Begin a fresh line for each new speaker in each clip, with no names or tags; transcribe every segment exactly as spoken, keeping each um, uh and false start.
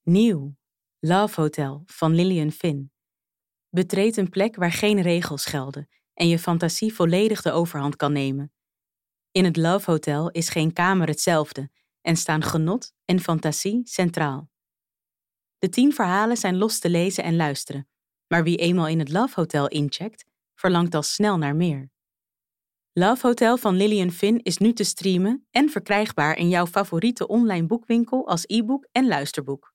Nieuw. Love Hotel van Lillian Finn. Betreed een plek waar geen regels gelden en je fantasie volledig de overhand kan nemen. In het Love Hotel is geen kamer hetzelfde en staan genot en fantasie centraal. De tien verhalen zijn los te lezen en luisteren, maar wie eenmaal in het Love Hotel incheckt, verlangt al snel naar meer. Love Hotel van Lillian Finn is nu te streamen en verkrijgbaar in jouw favoriete online boekwinkel als e-book en luisterboek.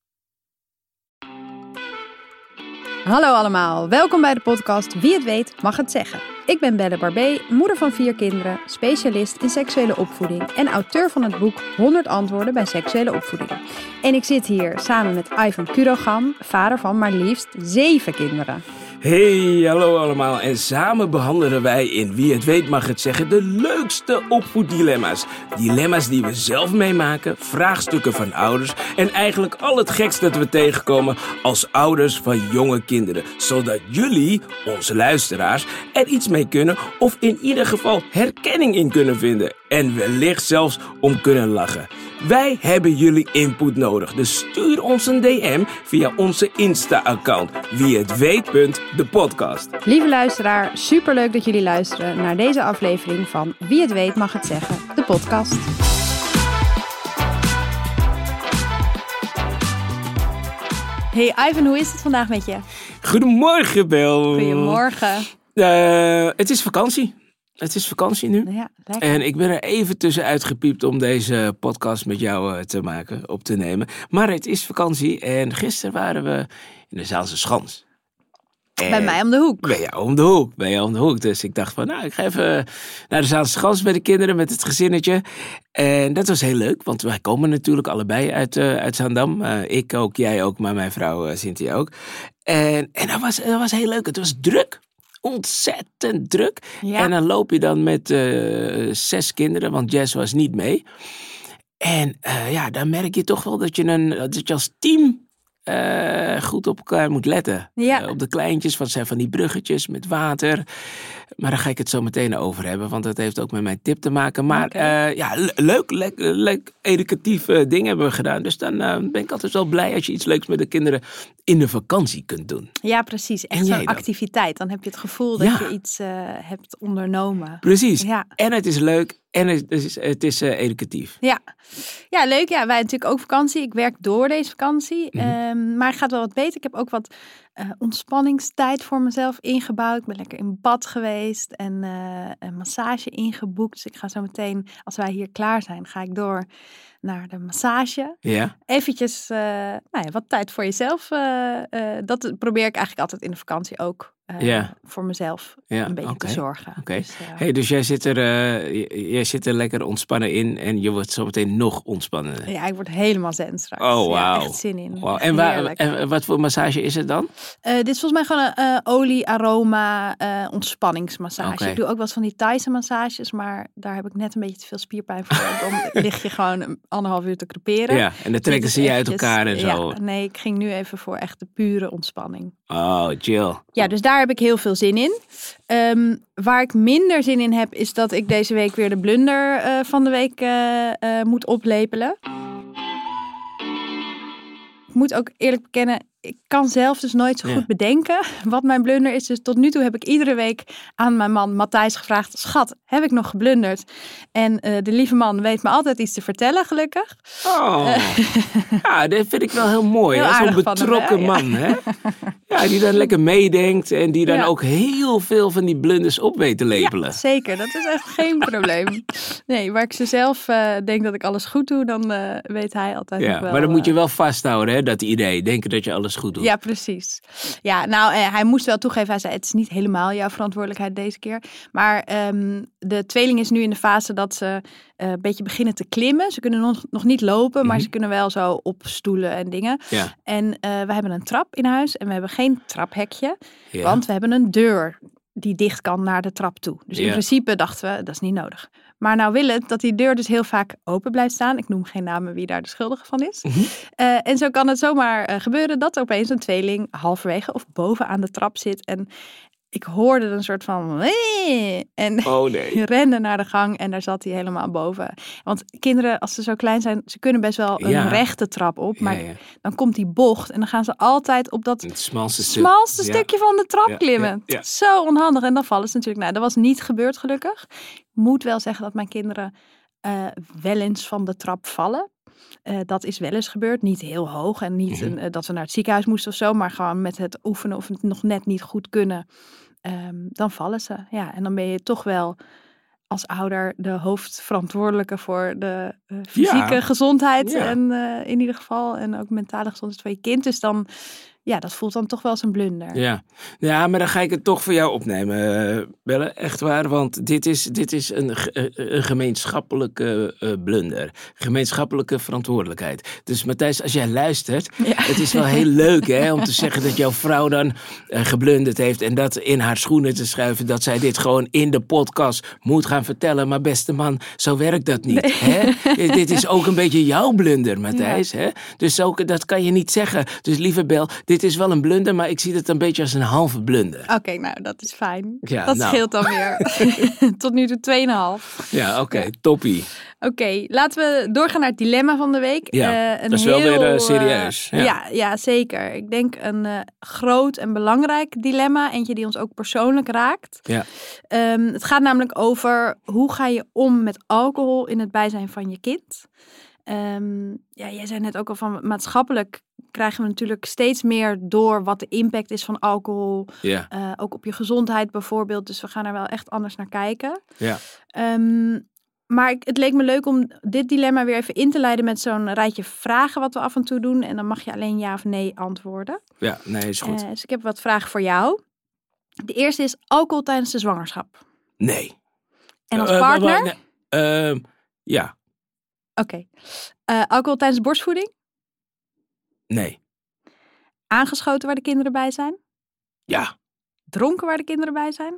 Hallo allemaal, welkom bij de podcast Wie het weet mag het zeggen. Ik ben Belle Barbé, moeder van vier kinderen, specialist in seksuele opvoeding en auteur van het boek honderd antwoorden bij seksuele opvoeding. En ik zit hier samen met Ivan Kurogam, vader van maar liefst zeven kinderen.
Hey, hallo allemaal. En samen behandelen wij in Wie het weet mag het zeggen de leukste opvoeddilemma's. Dilemma's die we zelf meemaken, vraagstukken van ouders en eigenlijk al het geks dat we tegenkomen als ouders van jonge kinderen. Zodat jullie, onze luisteraars, er iets mee kunnen of in ieder geval herkenning in kunnen vinden. En wellicht zelfs om kunnen lachen. Wij hebben jullie input nodig, dus stuur ons een D M via onze Insta-account. Wie het weet. De podcast.
Lieve luisteraar, superleuk dat jullie luisteren naar deze aflevering van Wie het weet mag het zeggen, de podcast. Hey Ivan, hoe is het vandaag met je?
Goedemorgen, Bel.
Goedemorgen.
Uh, het is vakantie. Het is vakantie nu.
Ja, lekker.
En ik ben er even tussenuit gepiept om deze podcast met jou uh, te maken, op te nemen. Maar het is vakantie en gisteren waren we in de Zaalse Schans.
En bij mij om de hoek.
Bij jou om de hoek. Bij jou om de hoek. Dus ik dacht van, nou, ik ga even naar de Zaalse Schans met de kinderen, met het gezinnetje. En dat was heel leuk, want wij komen natuurlijk allebei uit, uh, uit Zaandam. Uh, ik ook, jij ook, maar mijn vrouw uh, Cynthia ook. En, en dat, was, dat was heel leuk. Het was druk. Ontzettend druk.
Ja.
En dan loop je dan met uh, zes kinderen, want Jess was niet mee. En uh, ja, dan merk je toch wel dat je, een, dat je als team uh, goed op elkaar moet letten.
Ja.
Uh, op de kleintjes, want het zijn van die bruggetjes met water. Maar daar ga ik het zo meteen over hebben, want dat heeft ook met mijn tip te maken. Maar okay. uh, ja, le- leuk, leuk, leuk educatief uh, ding hebben we gedaan. Dus dan uh, ben ik altijd wel blij als je iets leuks met de kinderen in de vakantie kunt doen.
Ja, precies. Echt zo'n activiteit. Dan heb je het gevoel dat ja. je iets uh, hebt ondernomen.
Precies.
Ja. En
het is leuk en het is, het is uh, educatief.
Ja. Ja, leuk. Ja, wij natuurlijk ook vakantie. Ik werk door deze vakantie.
Mm-hmm.
Um, maar het gaat wel wat beter. Ik heb ook wat uh, ontspanningstijd voor mezelf ingebouwd. Ik ben lekker in bad geweest en uh, een massage ingeboekt. Dus ik ga zo meteen, als wij hier klaar zijn, ga ik door naar de massage.
Ja.
Eventjes uh, nou ja, wat tijd voor jezelf. Uh, uh, dat probeer ik eigenlijk altijd in de vakantie ook. Uh, ja. Voor mezelf
ja,
een beetje
okay.
te zorgen.
Okay.
Dus, uh,
hey, dus jij zit, er, uh, jij zit er lekker ontspannen in en je wordt zometeen nog ontspannender.
Ja, ik word helemaal zen straks.
Oh, wow.
Ja, echt zin in.
Wow. En, waar, en wat voor massage is het dan?
Uh, dit is volgens mij gewoon een uh, olie, aroma, uh, ontspanningsmassage. Okay. Ik doe ook wel eens van die Thaise massages, maar daar heb ik net een beetje te veel spierpijn voor. Dan lig je gewoon anderhalf uur te creperen.
Ja, en dan trekken ze je uit elkaar en zo.
Ja, nee, ik ging nu even voor echt de pure ontspanning.
Oh, chill.
Ja, dus daar heb ik heel veel zin in. Um, waar ik minder zin in heb, is dat ik deze week weer de blunder uh, van de week uh, uh, moet oplepelen. Ik moet ook eerlijk bekennen, ik kan zelf dus nooit zo goed ja. bedenken wat mijn blunder is. Dus tot nu toe heb ik iedere week aan mijn man Matthijs gevraagd: schat, heb ik nog geblunderd? En uh, de lieve man weet me altijd iets te vertellen, gelukkig.
Oh, uh, ja, dat vind ik wel heel mooi.
Heel
hè? Zo'n betrokken hem, man, hè? Ja, die dan lekker meedenkt en die dan ja. ook heel veel van die blunders op weet te lepelen.
Ja, zeker, dat is echt geen probleem. Nee, waar ik ze zelf uh, denk dat ik alles goed doe, dan uh, weet hij altijd
ja,
nog wel.
Maar dan moet je wel vasthouden, hè, dat idee. Denken dat je alles goed doet.
Ja, precies. Ja, nou, uh, hij moest wel toegeven. Hij zei, het is niet helemaal jouw verantwoordelijkheid deze keer. Maar um, de tweeling is nu in de fase dat ze uh, een beetje beginnen te klimmen. Ze kunnen nog, nog niet lopen, mm-hmm. maar ze kunnen wel zo op stoelen en dingen.
Ja.
En uh, we hebben een trap in huis en we hebben geen traphekje.
Ja.
Want we hebben een deur die dicht kan naar de trap toe. Dus in
ja.
principe dachten we, dat is niet nodig. Maar nou wil het dat die deur dus heel vaak open blijft staan. Ik noem geen namen wie daar de schuldige van is.
Mm-hmm.
Uh, en zo kan het zomaar uh, gebeuren dat er opeens een tweeling halverwege of boven aan de trap zit. En ik hoorde een soort van... Wee! En
Oh nee.
rende naar de gang en daar zat hij helemaal boven. Want kinderen, als ze zo klein zijn, ze kunnen best wel een
Ja.
rechte trap op. Maar
Ja, ja.
dan komt die bocht en dan gaan ze altijd op dat
Het smalste stuk.
smalste
Ja.
stukje van de trap
Ja,
klimmen.
ja, ja.
Zo onhandig. En dan vallen ze natuurlijk. Nou, dat was niet gebeurd gelukkig. Ik moet wel zeggen dat mijn kinderen uh, wel eens van de trap vallen. Uh, dat is wel eens gebeurd. Niet heel hoog en niet
Mm-hmm.
uh, dat ze naar het ziekenhuis moesten of zo. Maar gewoon met het oefenen of het nog net niet goed kunnen. Um, dan vallen ze. Ja, en dan ben je toch wel als ouder de hoofdverantwoordelijke voor de uh, fysieke
Ja.
gezondheid.
Ja.
En uh, in ieder geval. En ook mentale gezondheid van je kind. Dus dan, ja, dat voelt dan toch wel als een blunder.
Ja. ja, maar dan ga ik het toch voor jou opnemen, uh, Belle. Echt waar, want dit is, dit is een, een gemeenschappelijke uh, blunder. Gemeenschappelijke verantwoordelijkheid. Dus Matthijs, als jij luistert, ja. Het is wel heel leuk hè, om te zeggen dat jouw vrouw dan uh, geblunderd heeft en dat in haar schoenen te schuiven, dat zij dit gewoon in de podcast moet gaan vertellen. Maar beste man, zo werkt dat niet. Nee. Hè? Dit is ook een beetje jouw blunder, Matthijs. Ja. Hè? Dus ook, dat kan je niet zeggen. Dus lieve Bel, dit is wel een blunder, maar ik zie het een beetje als een halve blunder.
Oké, okay, nou dat is fijn.
Ja,
dat
nou.
scheelt dan weer. Tot nu toe twee komma vijf.
Ja, oké, okay, ja. Toppie.
Oké, okay, laten we doorgaan naar het dilemma van de week.
Ja,
uh, een
dat is
heel,
wel weer uh, serieus.
Uh,
ja.
Ja, ja, zeker. Ik denk een uh, groot en belangrijk dilemma. Eentje die ons ook persoonlijk raakt.
Ja.
Um, het gaat namelijk over hoe ga je om met alcohol in het bijzijn van je kind. Um, ja, jij zei net ook al van maatschappelijk krijgen we natuurlijk steeds meer door wat de impact is van alcohol.
Ja.
Uh, ook op je gezondheid bijvoorbeeld. Dus we gaan er wel echt anders naar kijken.
Ja.
Um, maar ik, het leek me leuk om dit dilemma weer even in te leiden met zo'n rijtje vragen wat we af en toe doen. En dan mag je alleen ja of nee antwoorden.
Ja, nee, is goed.
Uh, dus ik heb wat vragen voor jou. De eerste is alcohol tijdens de zwangerschap.
Nee.
En als
uh,
partner?
Uh, nee. uh, ja.
Oké. Okay. Uh, alcohol tijdens borstvoeding?
Nee.
Aangeschoten waar de kinderen bij zijn?
Ja.
Dronken waar de kinderen bij zijn?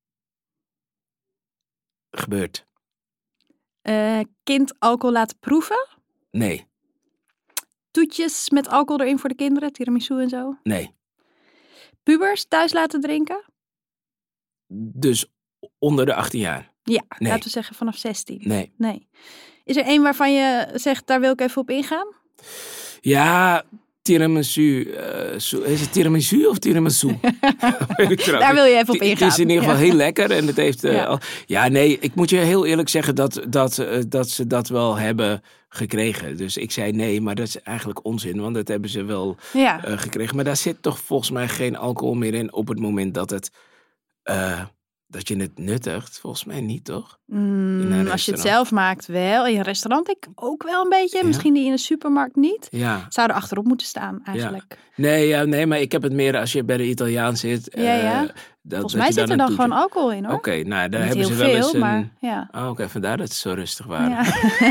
Gebeurt.
Uh, kind alcohol laten proeven?
Nee.
Toetjes met alcohol erin voor de kinderen? Tiramisu en zo?
Nee.
Pubers thuis laten drinken?
Dus onder de achttien jaar?
Ja,
nee.
Laten we zeggen vanaf zestien.
Nee.
Nee. Is er één waarvan je zegt, daar wil ik even op ingaan?
Ja, tiramisu. Uh, is het tiramisu of tiramisu?
Daar wil je even op ingaan.
Het is in ieder geval ja. heel lekker. En het heeft, uh,
ja.
al, ja, nee, ik moet je heel eerlijk zeggen dat, dat, uh, dat ze dat wel hebben gekregen. Dus ik zei nee, maar dat is eigenlijk onzin. Want dat hebben ze wel
ja.
uh, gekregen. Maar daar zit toch volgens mij geen alcohol meer in op het moment dat het... Uh, Dat je het nuttigt, volgens mij niet, toch?
Mm, als je het zelf maakt wel. In een restaurant ik ook wel een beetje. Ja. Misschien die in de supermarkt niet.
Ja.
Zou er achterop moeten staan eigenlijk.
Ja. Nee, ja, nee, maar ik heb het meer als je bij de Italiaan zit.
Ja, ja.
Uh, dat,
volgens
dat
mij zit er dan
toetje.
gewoon alcohol in, hoor.
Oké, okay, nou, daar
niet
hebben ze
veel,
wel eens een...
Maar, ja.
Oh, oké, okay, vandaar dat ze zo rustig waren.
Ja,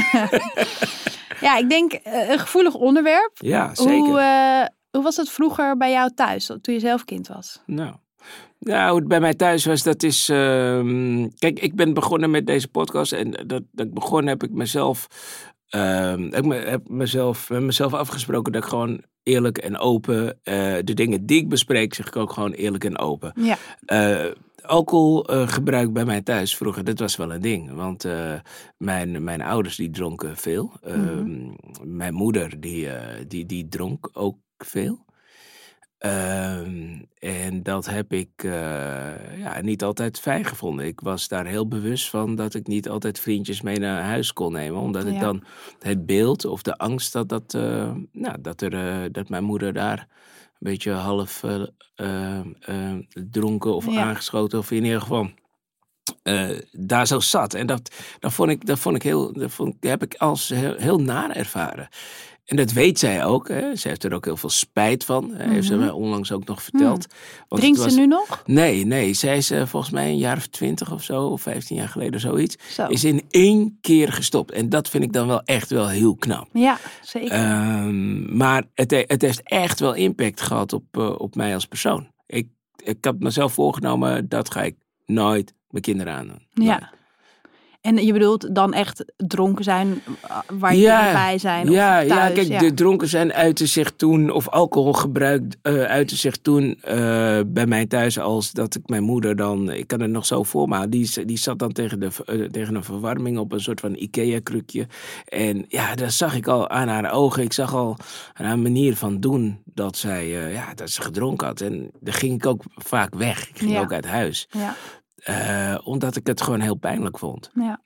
ja ik denk uh, een gevoelig onderwerp.
Ja, zeker.
Hoe, uh, hoe was het vroeger bij jou thuis, toen je zelf kind was?
Nou... Nou, hoe het bij mij thuis was, dat is... Uh, kijk, ik ben begonnen met deze podcast en dat, dat ik begon heb ik mezelf... Uh, ik me, heb mezelf, met mezelf afgesproken dat ik gewoon eerlijk en open... Uh, de dingen die ik bespreek, zeg ik ook gewoon eerlijk en open.
Ja.
Uh, alcoholgebruik uh, bij mij thuis vroeger, dat was wel een ding. Want uh, mijn, mijn ouders die dronken veel. Uh, mm-hmm. Mijn moeder die, uh, die, die dronk ook veel. Uh, en dat heb ik uh, ja, niet altijd fijn gevonden. Ik was daar heel bewust van dat ik niet altijd vriendjes mee naar huis kon nemen. Omdat ik ja. dan het beeld of de angst dat, dat, uh, nou, dat, er, uh, dat mijn moeder daar een beetje half uh, uh, uh, dronken of ja. aangeschoten of in ieder geval... Uh, daar zo zat. En dat, dat vond ik, dat vond ik heel, dat vond, heb ik als heel, heel naar ervaren. En dat weet zij ook. Hè. Ze heeft er ook heel veel spijt van. Mm-hmm. Heeft ze mij onlangs ook nog verteld.
Mm. Drinkt was... ze nu nog?
Nee, nee. Zij is uh, volgens mij een jaar of twintig of zo. Of vijftien jaar geleden zoiets.
Zo.
Is in één keer gestopt. En dat vind ik dan wel echt wel heel knap.
Ja, zeker.
Um, maar het, het heeft echt wel impact gehad op, uh, op mij als persoon. Ik, ik heb mezelf voorgenomen, dat ga ik nooit mijn kinderen aandoen.
Ja. En je bedoelt dan echt dronken zijn waar je
Ja,
bij zijn?
Ja,
of thuis,
ja, kijk,
ja.
de dronken zijn uitte zich toen, of alcoholgebruik uh, uitte zich toen uh, bij mij thuis als dat ik mijn moeder dan, ik kan het nog zo voor me houden, die, die zat dan tegen, de, uh, tegen een verwarming op een soort van Ikea-krukje. En ja, dat zag ik al aan haar ogen. Ik zag al aan haar manier van doen dat zij, uh, ja, dat ze gedronken had. En dan ging ik ook vaak weg. Ik ging
Ja.
ook uit huis.
Ja.
Uh, omdat ik het gewoon heel pijnlijk vond.
Ja.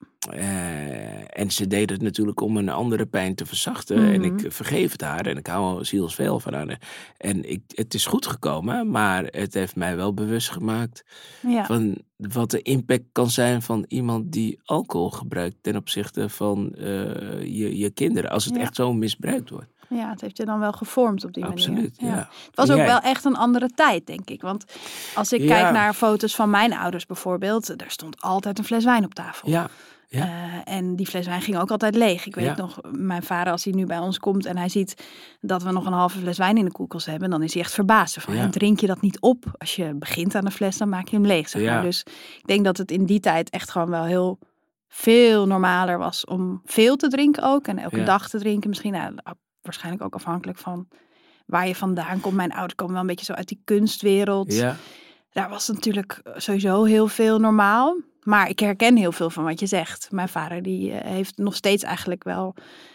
Uh, en ze deed het natuurlijk om een andere pijn te verzachten.
Mm-hmm.
En ik vergeef het haar en ik hou zielsveel van haar. En ik, het is goed gekomen, maar het heeft mij wel bewust gemaakt
Ja.
van wat de impact kan zijn van iemand die alcohol gebruikt ten opzichte van uh, je, je kinderen. Als het
ja.
echt zo misbruikt wordt.
Ja, het heeft je dan wel gevormd op die
Absoluut,
manier.
ja.
Ja. Het was
En
ook
jij?
wel echt een andere tijd, denk ik. Want als ik
Ja.
kijk naar foto's van mijn ouders bijvoorbeeld, daar stond altijd een fles wijn op tafel.
Ja. Ja.
Uh, en die fles wijn ging ook altijd leeg. Ik weet
Ja.
nog, mijn vader, als hij nu bij ons komt en hij ziet dat we nog een halve fles wijn in de koelkast hebben, dan is hij echt verbaasd. Van,
Ja.
ja, drink je dat niet op? Als je begint aan de fles, dan maak je hem leeg. Zeg maar.
Ja.
Dus ik denk dat het in die tijd echt gewoon wel heel veel normaler was om veel te drinken ook. En elke
Ja.
dag te drinken. Misschien nou, waarschijnlijk ook afhankelijk van waar je vandaan komt. Mijn ouders komen wel een beetje zo uit die kunstwereld.
Ja.
Daar was natuurlijk sowieso heel veel normaal. Maar ik herken heel veel van wat je zegt. Mijn vader die uh, heeft nog steeds eigenlijk wel...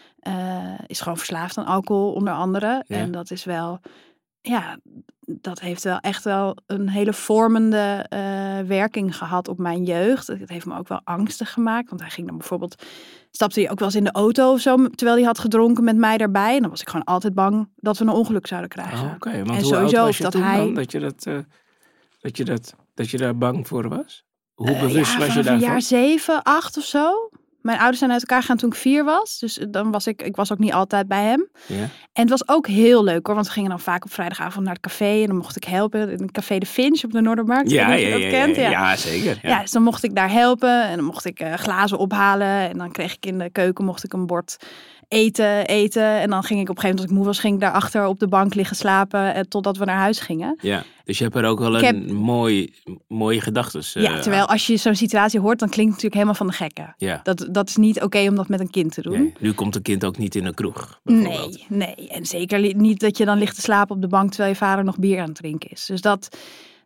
Uh, is gewoon verslaafd aan alcohol onder andere.
Ja.
En dat is wel... Ja, dat heeft wel echt wel een hele vormende uh, werking gehad op mijn jeugd. Het heeft me ook wel angstig gemaakt. Want hij ging dan bijvoorbeeld... Stapte hij ook wel eens in de auto of zo, terwijl hij had gedronken met mij daarbij. En dan was ik gewoon altijd bang dat we een ongeluk zouden krijgen.
Oh, Oké, okay. Want
en
hoe
sowieso
oud was je
dat
toen
hij...
dan? Dat je, dat, uh, dat, je dat, dat je daar bang voor was? Hoe
Uh,
bewust
ja,
was je
vanaf
daarvan?
een jaar zeven, acht of zo. Mijn ouders zijn uit elkaar gegaan toen ik vier was. Dus dan was ik, ik was ook niet altijd bij hem.
Ja.
En het was ook heel leuk hoor. Want we gingen dan vaak op vrijdagavond naar het café. En dan mocht ik helpen in het café De Finch op de Noordermarkt.
Ja,
ik weet niet
ja,
of je
ja,
dat kent.
ja,
Ja,
ja zeker. Ja.
ja, dus dan mocht ik daar helpen. En dan mocht ik uh, glazen ophalen. En dan kreeg ik in de keuken mocht ik een bord eten, eten. En dan ging ik op een gegeven moment, als ik moe was, ging ik daarachter op de bank liggen slapen. Uh, totdat we naar huis gingen.
Ja, dus je hebt er ook wel
Ik
een
heb...
mooi, mooie gedachtes. Uh,
ja, terwijl als je zo'n situatie hoort, dan klinkt het natuurlijk helemaal van de gekken.
Ja.
Dat, dat is niet oké okay om dat met een kind te doen.
Nee, nu komt een kind ook niet in een kroeg.
Nee, nee. En zeker niet dat je dan ligt te slapen op de bank terwijl je vader nog bier aan het drinken is. Dus dat,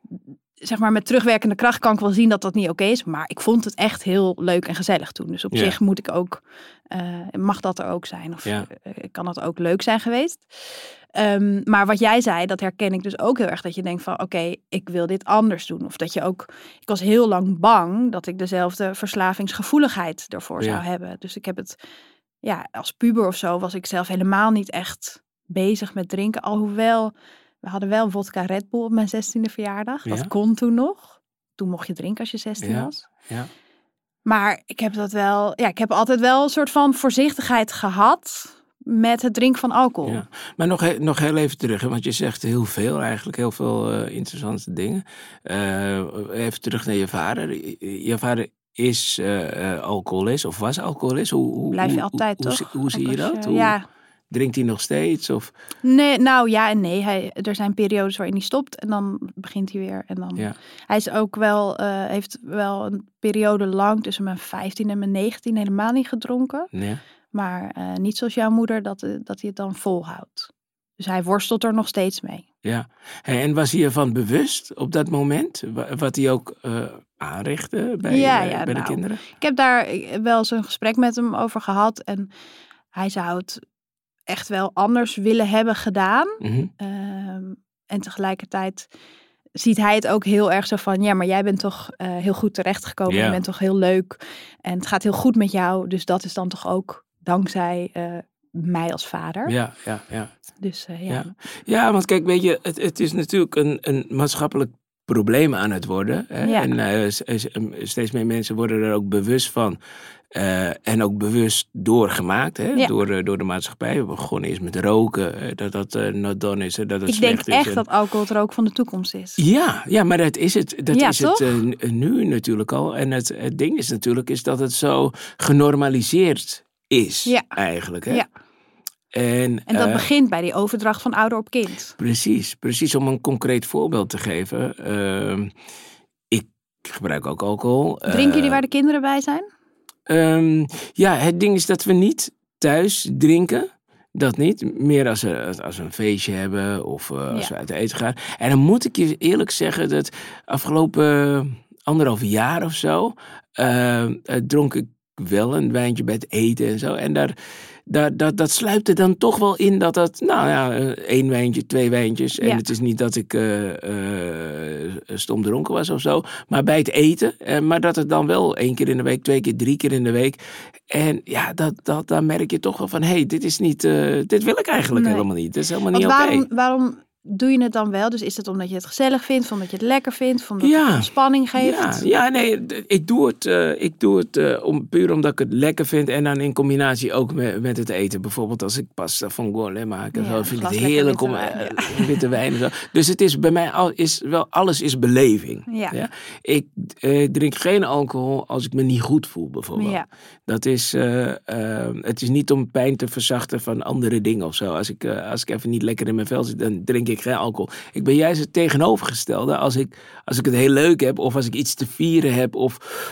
zeg maar, met terugwerkende kracht kan ik wel zien dat dat niet oké okay is. Maar ik vond het echt heel leuk en gezellig toen. Dus op
Ja.
zich moet ik ook, uh, mag dat er ook zijn. Of
Ja.
uh, kan dat ook leuk zijn geweest. Um, maar wat jij zei, dat herken ik dus ook heel erg. Dat je denkt van, oké, okay, ik wil dit anders doen. Of dat je ook, ik was heel lang bang dat ik dezelfde verslavingsgevoeligheid ervoor
Ja.
zou hebben. Dus ik heb het, ja, als puber of zo was ik zelf helemaal niet echt bezig met drinken. Alhoewel, we hadden wel vodka Red Bull op mijn zestiende verjaardag. Dat
Ja.
kon toen nog. Toen mocht je drinken als je zestien
Ja.
was.
Ja.
Maar ik heb dat wel, ja, ik heb altijd wel een soort van voorzichtigheid gehad met het drinken van alcohol.
Ja. Maar nog, he- nog heel even terug, hè, want je zegt heel veel eigenlijk, heel veel uh, interessante dingen. Uh, even terug naar je vader. Je vader is uh, uh, alcoholist of was alcoholist. Hoe, hoe,
Blijf je
hoe,
altijd,
hoe,
toch?
Hoe, hoe zie je
Ook als
dat?
je-
Hoe,
ja.
Drinkt hij nog steeds? Of?
Nee, nou ja en nee. Hij, er zijn periodes waarin hij stopt en dan begint hij weer. En dan,
Ja.
Hij is ook wel, uh, heeft wel een periode lang tussen mijn vijftien en mijn negentien helemaal niet gedronken.
Nee.
Maar uh, niet zoals jouw moeder, dat, uh, dat hij het dan volhoudt. Dus hij worstelt er nog steeds mee.
Ja. En was hij ervan bewust op dat moment? Wat hij ook uh, aanrichtte bij,
Ja,
uh,
ja,
bij
nou,
de kinderen?
Ik heb daar wel eens een gesprek met hem over gehad. En hij zou het echt wel anders willen hebben gedaan.
Mm-hmm.
Um, en tegelijkertijd ziet hij het ook heel erg zo van, ja, maar jij bent toch uh, heel goed terechtgekomen.
Ja.
Je bent toch heel leuk. En het gaat heel goed met jou. Dus dat is dan toch ook dankzij uh, mij als vader.
Ja, ja, ja.
Dus uh, ja.
ja. Ja, want kijk, weet je, het, het is natuurlijk een, een maatschappelijk probleem aan het worden. Hè?
Ja.
En uh, steeds meer mensen worden er ook bewust van. Uh, en ook bewust doorgemaakt, hè?
Ja.
Door, uh, door de maatschappij. We begonnen eens met roken, uh, dat dat uh, not done is, uh, dat het
Ik
slecht
denk
is.
echt
en...
dat alcohol het rook van de toekomst is.
Ja, ja, maar dat is het. Dat
Ja,
is
toch?
het uh, nu natuurlijk al. En het, het ding is natuurlijk is dat het zo genormaliseerd is,
Ja.
eigenlijk. Hè?
Ja.
En,
En dat
uh,
begint bij die overdracht van ouder op kind.
Precies, precies. Om een concreet voorbeeld te geven. Uh, ik gebruik ook alcohol.
Drinken
uh,
jullie waar de kinderen bij zijn?
Um, ja, het ding is dat we niet thuis drinken. Dat niet. Meer als we, als we een feestje hebben of uh, als ja. we uit eten gaan. En dan moet ik je eerlijk zeggen dat afgelopen anderhalf jaar of zo uh, uh, dronk ik wel een wijntje bij het eten en zo. En daar, daar, dat, dat sluipt er dan toch wel in dat dat, nou ja, één wijntje, twee wijntjes. En ja. het is niet dat ik uh, uh, stom dronken was of zo. Maar bij het eten. Uh, maar dat het dan wel één keer in de week, twee keer, drie keer in de week. En ja, dat, dat, dan merk je toch wel van, hé, hey, dit is niet, uh, dit wil ik eigenlijk nee. helemaal niet. Dit is helemaal niet oké.
Waarom, waarom doe je het dan wel? Dus is het omdat je het gezellig vindt, omdat je het lekker vindt, omdat ja. het ontspanning geeft?
Ja, ja nee, ik doe het, uh, ik doe het uh, om, puur omdat ik het lekker vind en dan in combinatie ook met, met het eten. Bijvoorbeeld als ik pasta van Goulet maak en ja, zo, vind ik het heerlijk om uh, ja. witte wijn en zo. Dus het is bij mij al, is wel, alles is beleving. Ja. Ja? Ik uh, drink geen alcohol als ik me niet goed voel, bijvoorbeeld. Ja. Dat is, uh, uh, het is niet om pijn te verzachten van andere dingen of zo. Als ik, uh, als ik even niet lekker in mijn vel zit, dan drink ik geen alcohol. Ik ben juist het tegenovergestelde. Als ik, als ik het heel leuk heb of als ik iets te vieren heb of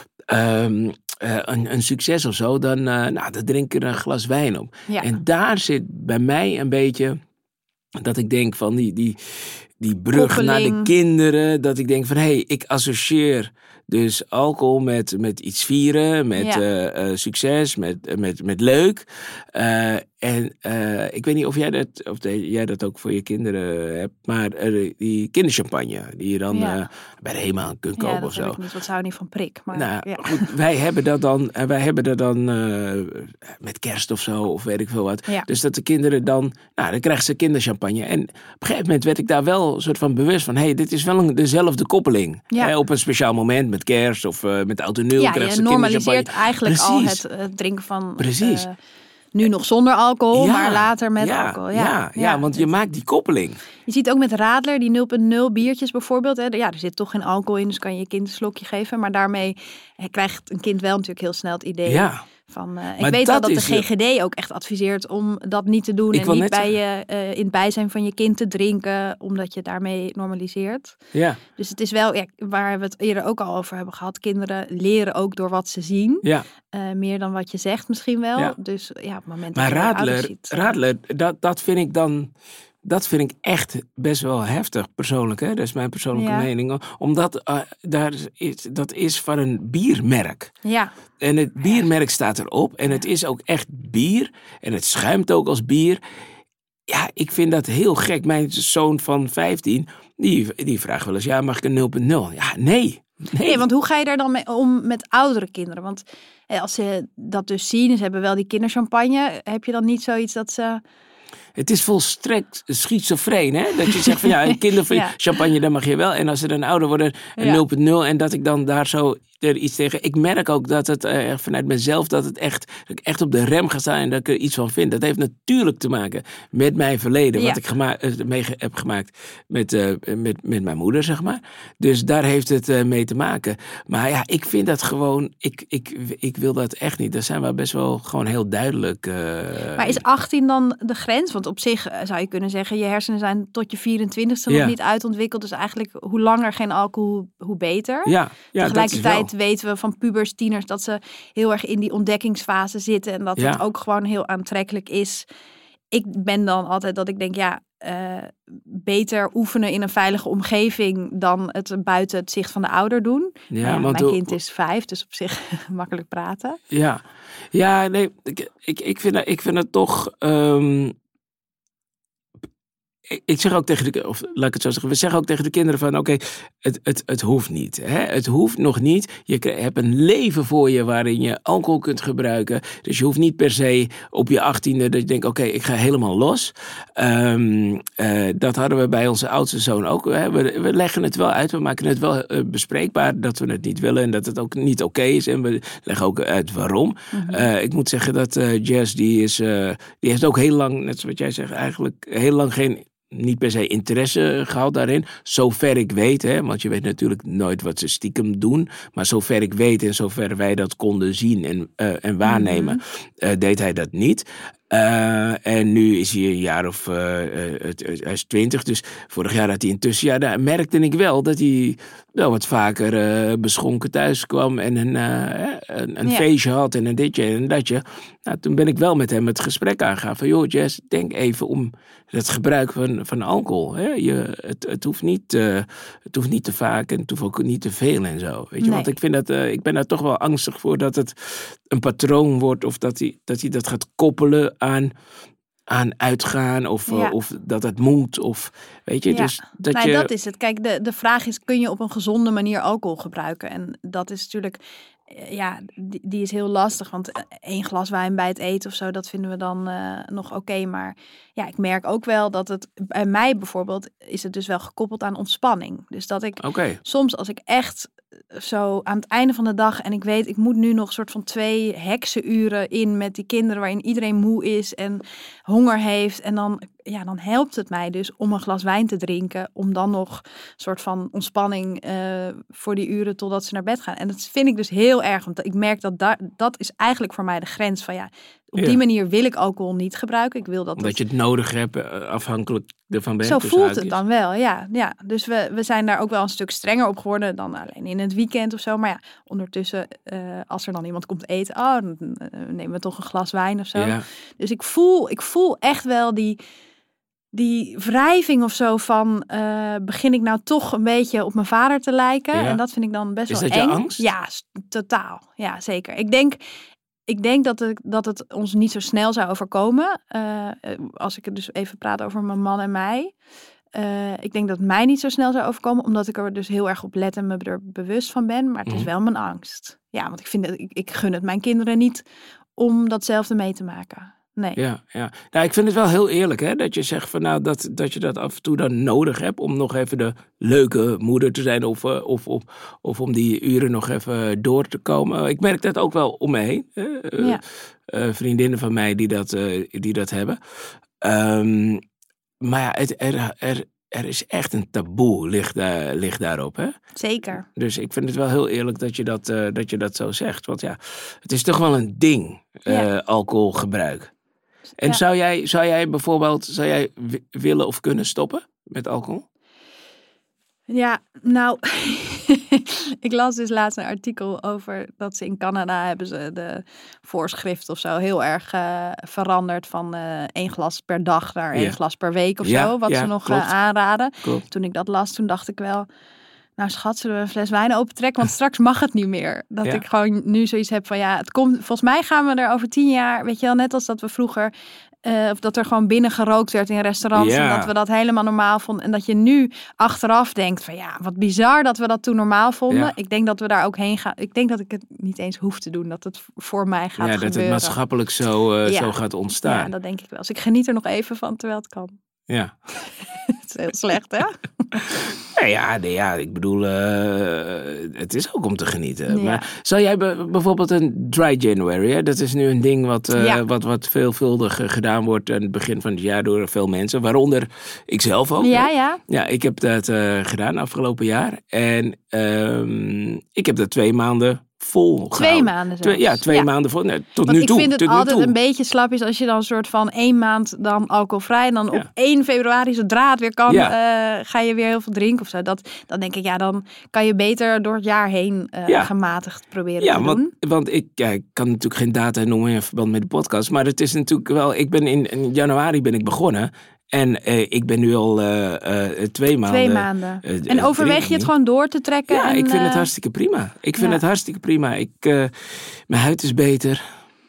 um, uh, een, een succes of zo, dan, uh, nou, dan drink ik er een glas wijn op. Ja. En daar zit bij mij een beetje dat ik denk van die, die, die brug Koppeling. naar de kinderen. Dat ik denk van hé, hey, ik associeer dus alcohol met, met iets vieren, met ja. uh, uh, succes, met, uh, met, met leuk. Uh, en uh, ik weet niet of jij dat, of de, jij dat ook voor je kinderen hebt, maar uh, die kinderchampagne die je dan ja. uh, bij de HEMA kunt kopen ja, of zo. Ja, dat
weet ik niet, wat zou niet van prik. Maar,
nou,
ja.
goed, wij hebben dat dan, uh, wij hebben dat dan uh, met kerst of zo, of weet ik veel wat. Ja. Dus dat de kinderen dan, nou, dan krijgen ze kinderchampagne. En op een gegeven moment werd ik daar wel een soort van bewust van, hé, hey, dit is wel een, dezelfde koppeling. Ja. Hè, op een speciaal moment met kerst of uh, met oud en nieuw.
Ja,
krijgen
je
ze
normaliseert eigenlijk
Precies.
al het, het drinken van...
Precies.
Uh, nu nog zonder alcohol,
ja,
maar later met
ja,
alcohol.
Ja, ja, ja, ja, want je maakt die koppeling.
Je ziet ook met Radler, die nul punt nul biertjes bijvoorbeeld. Hè. Ja, er zit toch geen alcohol in, dus kan je je kind een slokje geven. Maar daarmee krijgt een kind wel natuurlijk heel snel het idee... Ja. Van, uh, ik weet wel dat de G G D ook echt adviseert om dat niet te doen. En niet bij je, uh, in het bijzijn van je kind te drinken. Omdat je daarmee normaliseert. Ja. Dus het is wel, ja, waar we het eerder ook al over hebben gehad. Kinderen leren ook door wat ze zien. Ja. Uh, meer dan wat je zegt misschien wel. Ja. Dus ja, op het moment
maar
dat je
Radler,
ziet.
Radler, dat, dat vind ik dan... Dat vind ik echt best wel heftig, persoonlijk. Hè? Dat is mijn persoonlijke ja. mening. Omdat uh, daar is, dat is van een biermerk. Ja. En het biermerk staat erop. En het is ook echt bier. En het schuimt ook als bier. Ja, ik vind dat heel gek. Mijn zoon van vijftien, die, die vraagt wel eens... Ja, mag ik een nul punt nul? Ja, nee. Nee.
nee, want hoe ga je daar dan mee om met oudere kinderen? Want eh, als ze dat dus zien, ze hebben wel die kinderchampagne. Heb je dan niet zoiets dat ze...
Het is volstrekt schizofreen, hè? Dat je zegt van ja, een kinderchampagne, ja. dat mag je wel. En als ze dan ouder worden, een ja. nul punt nul. En dat ik dan daar zo er iets tegen... Ik merk ook dat het uh, vanuit mezelf, dat, het echt, dat ik echt op de rem ga staan en dat ik er iets van vind. Dat heeft natuurlijk te maken met mijn verleden. Ja. Wat ik gema- mee ge- heb gemaakt met, uh, met, met mijn moeder, zeg maar. Dus daar heeft het uh, mee te maken. Maar ja, ik vind dat gewoon... Ik, ik, ik wil dat echt niet. Daar zijn we best wel gewoon heel duidelijk... Uh,
maar is achttien dan de grens? Want op zich zou je kunnen zeggen, je hersenen zijn tot je vierentwintigste ja. nog niet uitontwikkeld. Dus eigenlijk hoe langer geen alcohol, hoe beter. Ja, ja, tegelijkertijd weten we van pubers, tieners, dat ze heel erg in die ontdekkingsfase zitten. En dat ja. het ook gewoon heel aantrekkelijk is. Ik ben dan altijd dat ik denk, ja, uh, beter oefenen in een veilige omgeving dan het buiten het zicht van de ouder doen. Ja, nou ja, want mijn kind is vijf, dus op zich makkelijk praten.
Ja, ja nee, ik, ik, ik, vind, ik vind het toch... Um... Ik zeg ook tegen de, of laat ik het zo zeggen, we zeggen ook tegen de kinderen van oké, okay, het, het, het hoeft niet. Hè? Het hoeft nog niet. Je hebt een leven voor je waarin je alcohol kunt gebruiken. Dus je hoeft niet per se op je achttiende dat je denkt oké, okay, ik ga helemaal los. Um, uh, dat hadden we bij onze oudste zoon ook. Hè? We, we leggen het wel uit, we maken het wel uh, bespreekbaar dat we het niet willen en dat het ook niet oké okay is. En we leggen ook uit waarom. Mm-hmm. Uh, ik moet zeggen dat uh, Jess, die, is, uh, die heeft ook heel lang, net zoals wat jij zegt, eigenlijk heel lang geen... niet per se interesse gehad daarin. Zover ik weet, hè, want je weet natuurlijk nooit wat ze stiekem doen. Maar zover ik weet en zover wij dat konden zien en, uh, en waarnemen, mm-hmm. uh, deed hij dat niet. Uh, en nu is hij een jaar of, uh, uh, het, uh, hij is twintig, dus vorig jaar had hij intussen, ja, daar merkte ik wel dat hij wel wat vaker uh, beschonken thuis kwam en een, uh, een, een ja. feestje had en een ditje en datje. Nou, toen ben ik wel met hem het gesprek aangegaan van, joh Jess, denk even om het gebruik van, van alcohol. Hè? Je, het, het, hoeft niet, uh, het hoeft niet te vaak en het hoeft ook niet te veel en zo. Weet je? Nee. Want ik, vind dat, uh, ik ben daar toch wel angstig voor dat het een patroon wordt of dat hij dat, hij dat gaat koppelen aan, aan uitgaan of, ja. uh, of dat het moet. Of, weet je,
ja.
dus dat,
nee,
je...
dat is het. Kijk, de, de vraag is, kun je op een gezonde manier alcohol gebruiken? En dat is natuurlijk, ja, die, die is heel lastig. Want één glas wijn bij het eten of zo, dat vinden we dan uh, nog oké. Okay. Maar ja, ik merk ook wel dat het, bij mij bijvoorbeeld, is het dus wel gekoppeld aan ontspanning. Dus dat ik
okay.
soms, als ik echt zo aan het einde van de dag en ik weet, ik moet nu nog een soort van twee heksenuren in met die kinderen waarin iedereen moe is en honger heeft. En dan, ja, dan helpt het mij dus om een glas wijn te drinken, om dan nog een soort van ontspanning uh, voor die uren totdat ze naar bed gaan. En dat vind ik dus heel erg, want ik merk dat da- dat is eigenlijk voor mij de grens van ja, op ja. die manier wil ik alcohol niet gebruiken. Ik wil dat
Omdat
het...
je het nodig hebt, afhankelijk ervan bent.
Zo voelt het dan wel, ja. ja. Dus we, we zijn daar ook wel een stuk strenger op geworden dan alleen in het weekend of zo. Maar ja, ondertussen, uh, als er dan iemand komt eten, oh, dan nemen we toch een glas wijn of zo. Ja. Dus ik voel, ik voel echt wel die, die wrijving of zo van, uh, begin ik nou toch een beetje op mijn vader te lijken? Ja. En dat vind ik dan best
Is
wel
eng.
Is
dat je angst?
Ja, totaal. Ja, zeker. Ik denk... Ik denk dat het, dat het ons niet zo snel zou overkomen. Uh, als ik het dus even praat over mijn man en mij. Uh, ik denk dat het mij niet zo snel zou overkomen. Omdat ik er dus heel erg op let en me er bewust van ben. Maar het is wel mijn angst. Ja, want ik, vind dat, ik, ik gun het mijn kinderen niet om datzelfde mee te maken. Nee.
Ja, ja. Nou, ik vind het wel heel eerlijk, hè, dat je zegt van nou dat, dat je dat af en toe dan nodig hebt om nog even de leuke moeder te zijn of, uh, of, of, of om die uren nog even door te komen. Ik merk dat ook wel om me heen. Hè? Uh, ja. uh, vriendinnen van mij die dat, uh, die dat hebben. Um, maar ja, het, er, er, er is echt een taboe ligt, uh, ligt daarop, hè?
Zeker.
Dus ik vind het wel heel eerlijk dat je dat, uh, dat je dat zo zegt. Want ja, het is toch wel een ding, uh, ja. alcoholgebruik. En ja. zou, jij, zou jij bijvoorbeeld zou jij w- willen of kunnen stoppen met alcohol?
Ja, nou, ik las dus laatst een artikel over dat ze in Canada hebben ze de voorschrift of zo heel erg uh, veranderd van uh, één glas per dag naar één ja. glas per week of ja, zo, wat ja, ze nog uh, aanraden. Klopt. Toen ik dat las, toen dacht ik wel, nou schat, zullen we een fles wijn opentrekken? Want straks mag het niet meer. Dat ja. ik gewoon nu zoiets heb van ja, het komt. Volgens mij gaan we er over tien jaar, weet je wel, net als dat we vroeger, uh, of dat er gewoon binnen gerookt werd in restaurants. Ja. En dat we dat helemaal normaal vonden. En dat je nu achteraf denkt van ja, wat bizar dat we dat toen normaal vonden. Ja. Ik denk dat we daar ook heen gaan. Ik denk dat ik het niet eens hoef te doen. Dat het voor mij gaat
ja,
gebeuren.
Dat het maatschappelijk zo, uh,
ja.
zo gaat ontstaan.
Ja, dat denk ik wel. Dus ik geniet er nog even van terwijl het kan.
Ja.
Het is heel slecht, hè?
Nee, ja, nee, ja, ik bedoel, uh, het is ook om te genieten. Ja. Maar zou jij b- bijvoorbeeld een dry January, hè? Dat is nu een ding wat, uh, ja. wat, wat veelvuldig gedaan wordt aan het begin van het jaar door veel mensen. Waaronder ikzelf ook.
Ja,
hè?
ja.
Ja, ik heb dat uh, gedaan afgelopen jaar. En um, ik heb dat twee maanden vol gehouden.
Twee maanden
twee, Ja, twee ja. maanden vol. Nee, tot
Want
nu
ik
toe.
vind het
tot
altijd
toe.
een beetje slapjes als je dan een soort van één maand dan alcoholvrij en dan ja. op één februari, zodra het weer kan, ja. uh, ga je weer heel veel drinken of zo. Dat, dan denk ik, ja, dan kan je beter door het jaar heen uh, ja. gematigd proberen
ja,
te
want,
doen.
Want ik, ja, ik kan natuurlijk geen data noemen in verband met de podcast, maar het is natuurlijk wel, ik ben in, in januari ben ik begonnen. En uh, ik ben nu al uh, uh, twee maanden.
Twee maanden.
Uh,
en overweeg je het gewoon door te trekken?
Ja,
en,
ik vind
uh...
het hartstikke prima. Ik vind
ja.
het hartstikke prima. Ik, uh, mijn huid is beter.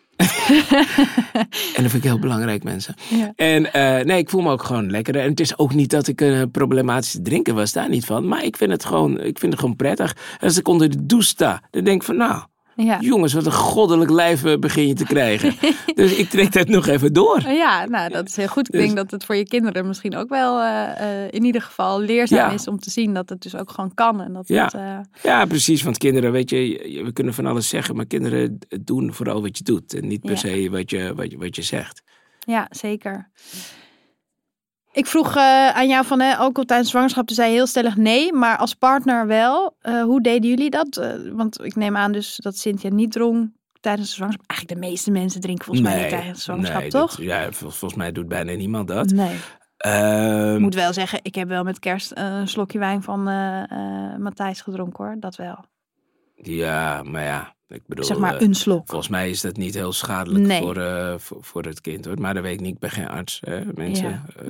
En dat vind ik heel belangrijk, mensen. Ja. En uh, nee, ik voel me ook gewoon lekkerder. En het is ook niet dat ik een uh, problematische drinker was, daar niet van. Maar ik vind het gewoon, ik vind het gewoon prettig. Als ik onder de douche sta, dan denk ik van nou... Ja. Jongens, wat een goddelijk lijf begin je te krijgen. Dus ik trek dat nog even door.
Ja, nou dat is heel goed. Ik dus... denk dat het voor je kinderen misschien ook wel uh, uh, in ieder geval leerzaam ja. is om te zien dat het dus ook gewoon kan. En dat
ja.
het, uh...
ja, precies. Want kinderen, weet je, we kunnen van alles zeggen, maar kinderen doen vooral wat je doet. En niet per ja. se wat je, wat, je, wat je zegt.
Ja, zeker. Ik vroeg uh, aan jou van hè, alcohol tijdens zwangerschap, toen zei je heel stellig nee, maar als partner wel. Uh, hoe deden jullie dat? Uh, want ik neem aan dus dat Cynthia niet dronk tijdens de zwangerschap? Eigenlijk de meeste mensen drinken volgens
nee,
mij niet tijdens de zwangerschap,
nee,
toch?
Dat, ja, vol, volgens mij doet bijna niemand dat.
Nee.
Uh,
Ik moet wel zeggen, ik heb wel met kerst een slokje wijn van uh, uh, Matthijs gedronken hoor, dat wel.
Ja, maar ja. Ik bedoel,
zeg maar een slok.
Uh, volgens mij is dat niet heel schadelijk
nee.
voor, uh, voor, voor het kind hoor. Maar dat weet ik niet, ik ben geen arts, hè, mensen.
Ja.
Uh,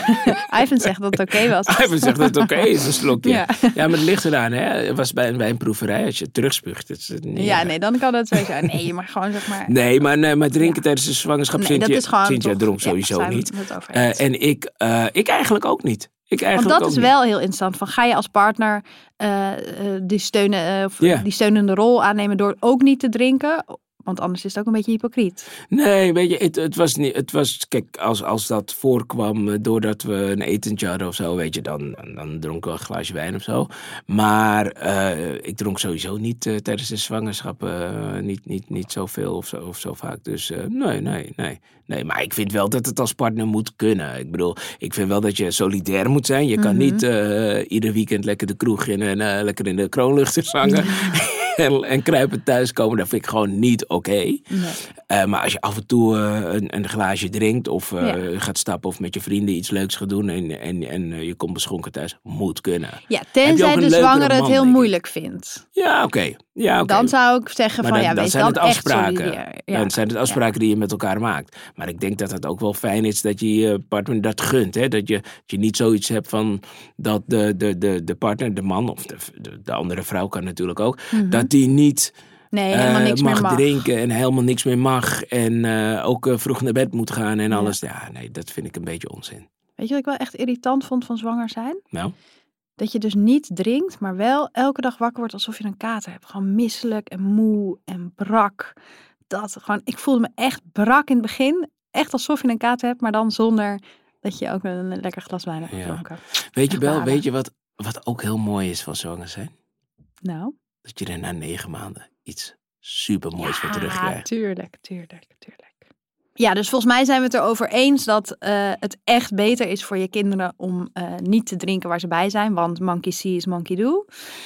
ja. Ivan zegt dat het oké okay was.
Ivan zegt dat het oké okay is, een slokje. Ja. ja, maar het ligt eraan, hè. Het was bij een wijnproeverij, als je terugspuugt. Het, het,
ja, ja, nee, dan kan dat zo zijn. Nee, maar gewoon zeg maar...
Nee, maar, nee, maar drinken ja. tijdens de zwangerschap, nee, Cynthia, Cynthia dronk sowieso
ja,
niet. Uh, en ik, uh, ik eigenlijk ook niet. Ik
Want dat is wel heel interessant. Van, ga je als partner uh, die, steunen, uh, yeah. die steunende rol aannemen door ook niet te drinken? Want anders is het ook een beetje hypocriet.
Nee, weet je, het, het was niet. Het was, kijk, als, als dat voorkwam doordat we een etentje hadden of zo, weet je, dan, dan dronken we een glaasje wijn of zo. Maar uh, ik dronk sowieso niet uh, tijdens de zwangerschap. Uh, niet, niet, niet zoveel of zo, of zo vaak. Dus uh, nee, nee, nee. Nee, maar ik vind wel dat het als partner moet kunnen. Ik bedoel, ik vind wel dat je solidair moet zijn. Je kan mm-hmm. niet uh, ieder weekend lekker de kroeg in en uh, lekker in de kroonluchter zangen. En, en kruipend thuiskomen, dat vind ik gewoon niet oké. Okay. Nee. Uh, maar als je af en toe uh, een, een glaasje drinkt of uh, ja. gaat stappen of met je vrienden iets leuks gaat doen en, en, en uh, je komt beschonken thuis, moet kunnen.
Ja, tenzij de zwangere het heel moeilijk vindt.
Ja, oké. Okay. Ja, okay.
Dan zou ik zeggen van
dan,
ja,
dan
wees
zijn
dan
het afspraken.
echt solidair. Ja.
Dan zijn het afspraken ja. die je met elkaar maakt. Maar ik denk dat het ook wel fijn is dat je je partner dat gunt. Hè? Dat, je, dat je niet zoiets hebt van dat de, de, de, de partner, de man of de, de, de andere vrouw kan natuurlijk ook, mm-hmm. dat die niet
nee, helemaal niks
uh, mag,
meer mag
drinken en helemaal niks meer mag. En uh, ook uh, vroeg naar bed moet gaan en alles. Ja. ja, nee, dat vind ik een beetje onzin.
Weet je wat ik wel echt irritant vond van zwanger zijn?
Nou?
Dat je dus niet drinkt, maar wel elke dag wakker wordt alsof je een kater hebt. Gewoon misselijk en moe en brak. Dat gewoon, ik voelde me echt brak in het begin. Echt alsof je een kater hebt, maar dan zonder dat je ook een lekker glas wijn hebt gedronken.
Ja. Weet je wel, balen. weet je wat, wat ook heel mooi is van zwanger zijn?
Nou?
Dat je er na negen maanden iets supermoois
ja,
voor terugkrijgt.
Ja, tuurlijk, tuurlijk, tuurlijk. Ja, dus volgens mij zijn we het erover eens dat uh, het echt beter is voor je kinderen om uh, niet te drinken waar ze bij zijn. Want monkey see is monkey do.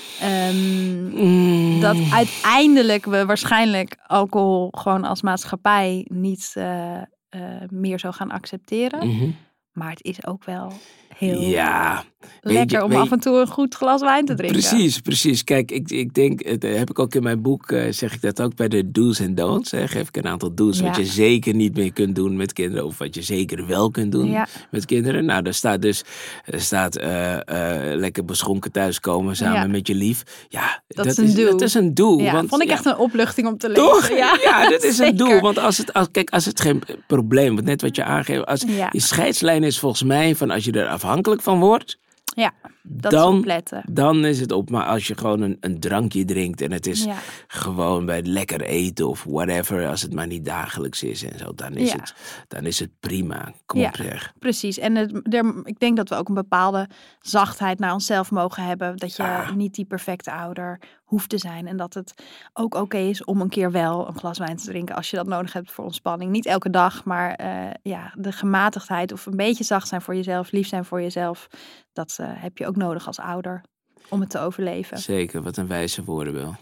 Um, mm. Dat uiteindelijk we waarschijnlijk alcohol gewoon als maatschappij niet uh, uh, meer zo gaan accepteren.
Mm-hmm.
Maar het is ook wel heel
ja,
lekker
je,
om
weet,
af en toe een goed glas wijn te drinken.
Precies, precies. Kijk, ik, ik denk, dat heb ik ook in mijn boek, uh, zeg ik dat ook bij de do's en don'ts. Hè, geef ik een aantal do's ja. wat je zeker niet meer kunt doen met kinderen. Of wat je zeker wel kunt doen ja. met kinderen. Nou, daar staat dus, er staat uh, uh, lekker beschonken thuiskomen samen ja. met je lief. Ja,
dat, dat is een do.
Dat is een do.
Ja,
want,
vond ik
ja,
echt een opluchting om te lezen.
Toch?
Ja,
ja dat is
zeker.
een do. Want als het, als, kijk, als het geen probleem, net wat je aangeeft, als
ja.
die scheidslijn is volgens mij van als je er afhankelijk van wordt.
Ja, dat
dan,
is opletten.
Dan is het op. Maar als je gewoon een, een drankje drinkt en het is ja. gewoon bij het lekker eten of whatever, als het maar niet dagelijks is en zo, dan is, ja. het, dan is het prima. Kom
ja,
op zeg.
Precies. En het, er, ik denk dat we ook een bepaalde zachtheid naar onszelf mogen hebben. Dat je ah. niet die perfecte ouder hoeft te zijn. En dat het ook oké okay is om een keer wel een glas wijn te drinken als je dat nodig hebt voor ontspanning. Niet elke dag, maar uh, ja, de gematigdheid of een beetje zacht zijn voor jezelf, lief zijn voor jezelf. Dat uh, heb je ook nodig als ouder om het te overleven.
Zeker, wat een wijze woorden wel.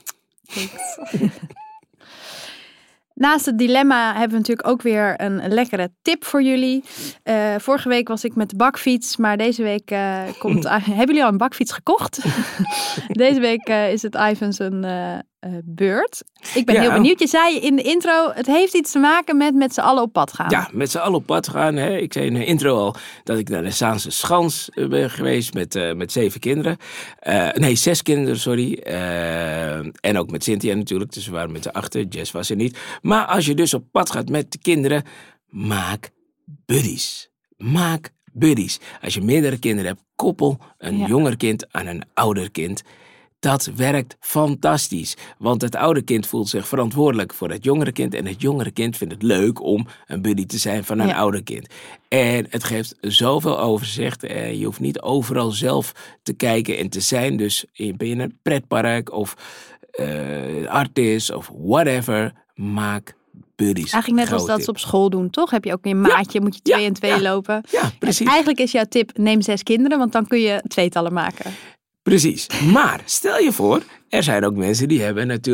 Naast het dilemma hebben we natuurlijk ook weer een lekkere tip voor jullie. Uh, vorige week was ik met de bakfiets, maar deze week uh, komt... hebben jullie al een bakfiets gekocht? Deze week uh, is het Ivan zijn uh, uh, beurt. Ik ben ja. heel benieuwd. Je zei in de intro, het heeft iets te maken met met z'n allen op pad gaan.
Ja, met z'n allen op pad gaan. Hè. Ik zei in de intro al dat ik naar de Zaanse Schans ben geweest met, uh, met zeven kinderen. Uh, nee, zes kinderen, sorry. Uh, en ook met Cynthia natuurlijk, dus we waren met de achter. Jess was er niet. Maar als je dus op pad gaat met de kinderen, maak buddies. Maak buddies. Als je meerdere kinderen hebt, koppel een ja. jonger kind aan een ouder kind. Dat werkt fantastisch. Want het oude kind voelt zich verantwoordelijk voor het jongere kind. En het jongere kind vindt het leuk om een buddy te zijn van een ja. ouder kind. En het geeft zoveel overzicht. En je hoeft niet overal zelf te kijken en te zijn. Dus ben je in een pretpark of uh, artist of whatever. Maak buddies.
Eigenlijk net als dat ze op school doen, toch? Heb je ook een maatje, ja. moet je twee ja. en twee
ja.
lopen.
Ja, precies.
En eigenlijk is jouw tip, neem zes kinderen, want dan kun je tweetallen maken.
Precies. Maar stel je voor, er zijn ook mensen die hebben natuurlijk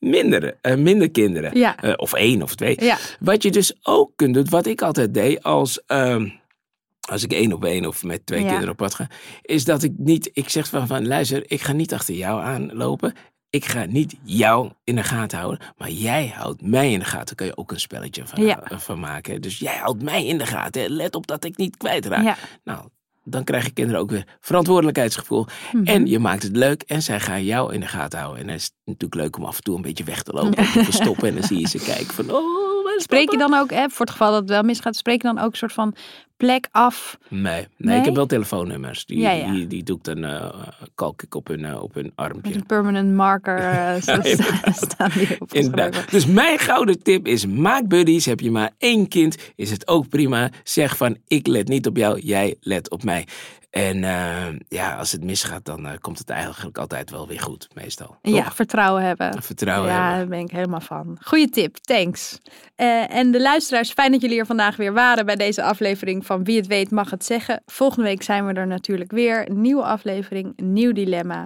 minder, uh, minder kinderen.
Ja.
Uh, of één of twee.
Ja.
Wat je dus ook kunt doen, wat ik altijd deed als... Uh, Als ik één op één of met twee ja. kinderen op pad ga, is dat ik niet, ik zeg van, van luister, ik ga niet achter jou aanlopen. Ik ga niet jou in de gaten houden, maar jij houdt mij in de gaten. Daar kun je ook een spelletje van, ja. van maken. Dus jij houdt mij in de gaten. Let op dat ik niet kwijtraak. Ja. Nou, dan krijgen kinderen ook weer verantwoordelijkheidsgevoel. Mm-hmm. En je maakt het leuk en zij gaan jou in de gaten houden. En dan is het natuurlijk leuk om af en toe een beetje weg te lopen. Te verstoppen en dan zie je ze kijken van, oh,
spreek je dan ook, hè, voor het geval dat het wel misgaat, spreek je dan ook een soort van plek af?
Nee, nee, nee? Ik heb wel telefoonnummers. Die, ja, ja. die, die doe ik dan, uh, kalk ik op hun, uh, op hun armpje. Met
een permanent marker uh, ja, staan, staan die op.
Dus mijn gouden tip is, maak buddies. Heb je maar één kind, is het ook prima. Zeg van, ik let niet op jou, jij let op mij. En uh, ja, als het misgaat, dan uh, komt het eigenlijk altijd wel weer goed, meestal. Toch?
Ja, vertrouwen hebben.
Vertrouwen
ja,
hebben.
Daar ben ik helemaal van. Goeie tip, thanks. Uh, en de luisteraars, fijn dat jullie er vandaag weer waren bij deze aflevering van Wie het weet mag het zeggen. Volgende week zijn we er natuurlijk weer. Een nieuwe aflevering, een nieuw dilemma.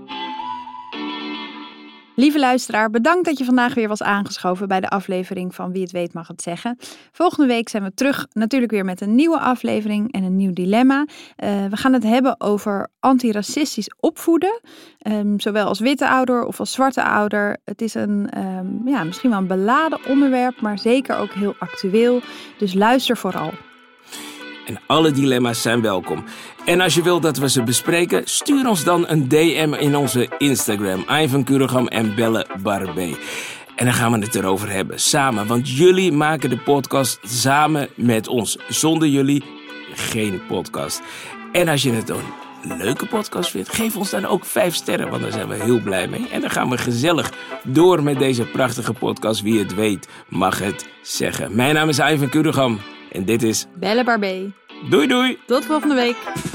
Lieve luisteraar, bedankt dat je vandaag weer was aangeschoven bij de aflevering van Wie het weet mag het zeggen. Volgende week zijn we terug natuurlijk weer met een nieuwe aflevering en een nieuw dilemma. Uh, we gaan het hebben over antiracistisch opvoeden. Um, zowel als witte ouder of als zwarte ouder. Het is een um, ja, misschien wel een beladen onderwerp, maar zeker ook heel actueel. Dus luister vooral.
En alle dilemma's zijn welkom. En als je wilt dat we ze bespreken, stuur ons dan een D M in onze Instagram. Ivan Kurigam en Belle Barbé. En dan gaan we het erover hebben, samen. Want jullie maken de podcast samen met ons. Zonder jullie geen podcast. En als je het een leuke podcast vindt, geef ons dan ook vijf sterren. Want daar zijn we heel blij mee. En dan gaan we gezellig door met deze prachtige podcast. Wie het weet mag het zeggen. Mijn naam is Ivan Kurigam. En dit is
Belle Barbé.
Doei doei.
Tot volgende week.